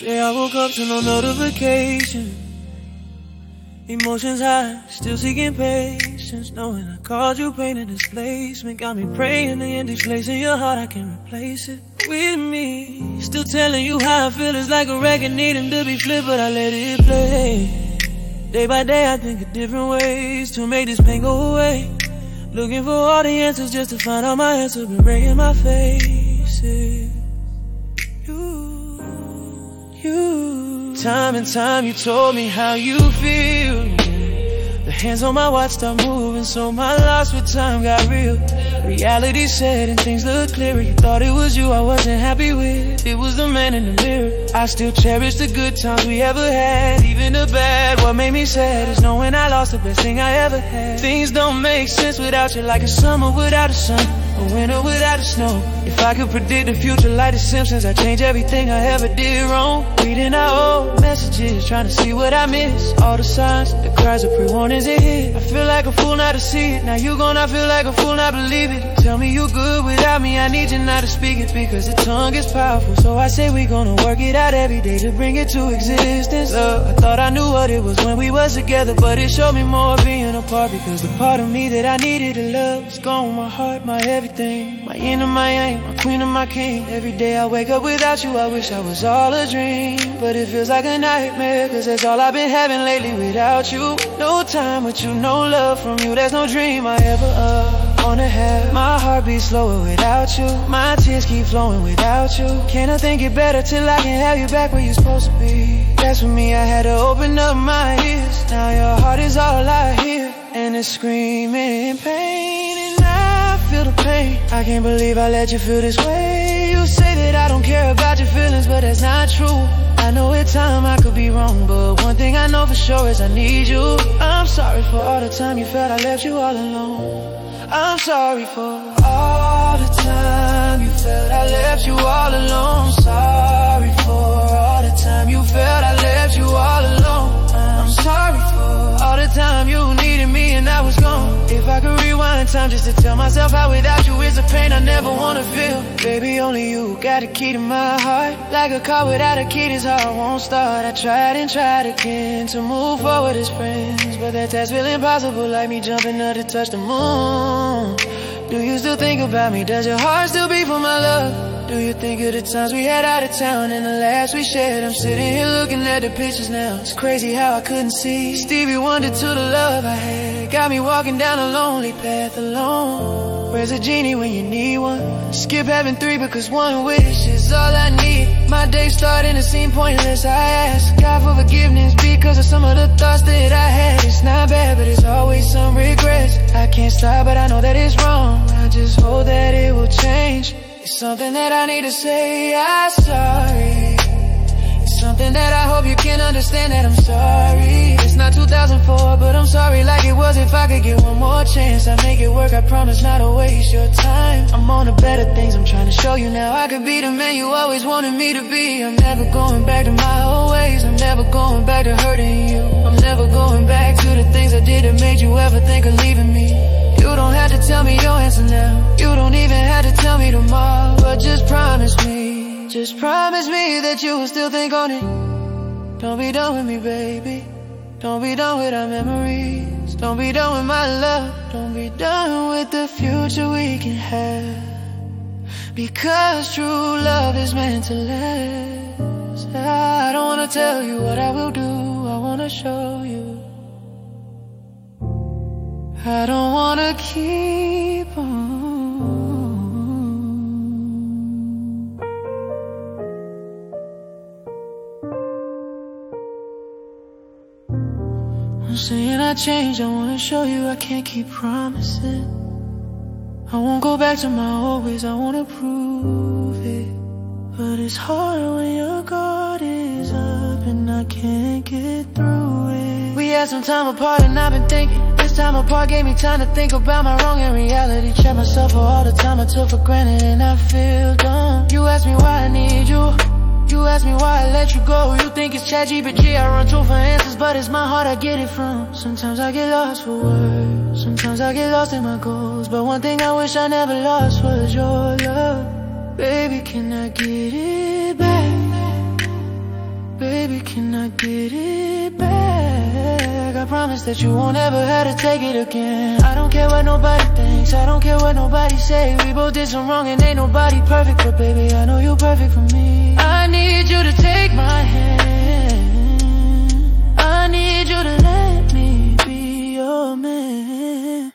Day I woke up to no notification. Emotions high, still seeking patience. Knowing I caused you pain and displacement. Got me praying the empty place in your heart, I can replace it with me. Still telling you how I feel, it's like a record needing to be flipped, but I let it play. Day by day I think of different ways to make this pain go away. Looking for all the answers just to find out my answer, been breaking my face. You. Time and time you told me how you feel. The hands on my watch stopped moving, so my loss with time got real. Reality said and things looked clearer. You thought it was you I wasn't happy with. It was the man in the mirror. I still cherish the good times we ever had, even the bad. What made me sad is knowing I lost the best thing I ever had. Things don't make sense without you, like a summer without a sun, a winter without a snow. If I could predict the future like the Simpsons, I'd change everything I ever did wrong. Reading our old messages, trying to see what I miss. All the signs, the cries, the pre-warnings it hit. I feel like a fool not to see it. Now you gone, I feel like a fool not believe it. Tell me you good without me, I need you not to speak it, because the tongue is powerful. So I say we gonna work it out every day to bring it to existence. Love, I thought I knew what it was when we was together, but it showed me more being apart, because the part of me that I needed to love is gone. My heart, my everything, my yin and my yang, my queen and my king. Every day I wake up without you, I wish I was all a dream, but it feels like a nightmare, cause that's all I've been having lately without you. No time with you, no love from you, there's no dream I ever wanna have. My heart beats slower without you, my tears keep flowing without you. Can't I think it better till I can have you back where you're supposed to be? That's for me, I had to open up my ears. Now your heart is all I hear, and it's screaming pain, and I feel the pain. I can't believe I let you feel this way. You say that I don't care about your feelings, but that's not true. I know at time I could be wrong, but one thing I know for sure is I need you. I'm sorry for all the time you felt I left you all alone. I'm sorry for all the time you felt I left you all alone. Sorry for all the time you felt I left you all alone. I'm sorry for all the time you needed me and I was gone. If I could rewind time just to tell myself how without you is a pain I never wanna feel. Baby, only you got a key to my heart. Like a car without a key, this heart won't start. I tried and tried again to move forward as friends, but that task feel impossible, like me jumping up to touch the moon. Do you still think about me? Does your heart still beat for my love? Do you think of the times we had out of town and the laughs we shared? I'm sitting here looking at the pictures now. It's crazy how I couldn't see Stevie Wonder to the love I had. Got me walking down a lonely path alone. Where's a genie when you need one? Skip having three because one wish is all I need. My day starting to seem pointless. I ask God for forgiveness because of some of the thoughts that I had. It's not bad, but it's always some regrets. I can't stop, but I know that it's wrong. I just hope that it will change. It's something that I need to say, I'm sorry. It's something that I hope you can understand, that I'm sorry. It's not 2004, but I'm sorry like it was. If I could get one more chance, I'd make it work, I promise not to waste your time. I'm on to better things, I'm trying to show you now. I could be the man you always wanted me to be. I'm never going back to my old ways. I'm never going back to hurting you. I'm never going back to the things I did that made you ever think of leaving me. You don't have to tell me your answer now. You don't even have to tell me tomorrow. But just promise me that you will still think on it. Don't be done with me, baby. Don't be done with our memories. Don't be done with my love. Don't be done with the future we can have. Because true love is meant to last. I don't wanna tell you what I will do, I wanna show you. I don't wanna keep on. I'm saying I changed, I wanna show you I can't keep promising. I won't go back to my old ways, I wanna prove it. But it's hard when your guard is up and I can't get through it. We had some time apart and I've been thinking. This time apart gave me time to think about my wrong and reality. Check myself for all the time I took for granted and I feel dumb. You ask me why I need you. You ask me why I let you go. You think it's ChatGPT I run to for answers, but it's my heart I get it from. Sometimes I get lost for words, sometimes I get lost in my goals, but one thing I wish I never lost was your love. Baby, can I get it back? baby, can I get it back? I promise that you won't ever have to take it again. I don't care what nobody thinks, I don't care what nobody say. We both did some wrong and ain't nobody perfect, but baby, I know you're perfect for me. I need you to take my hand, I need you to let me be your man.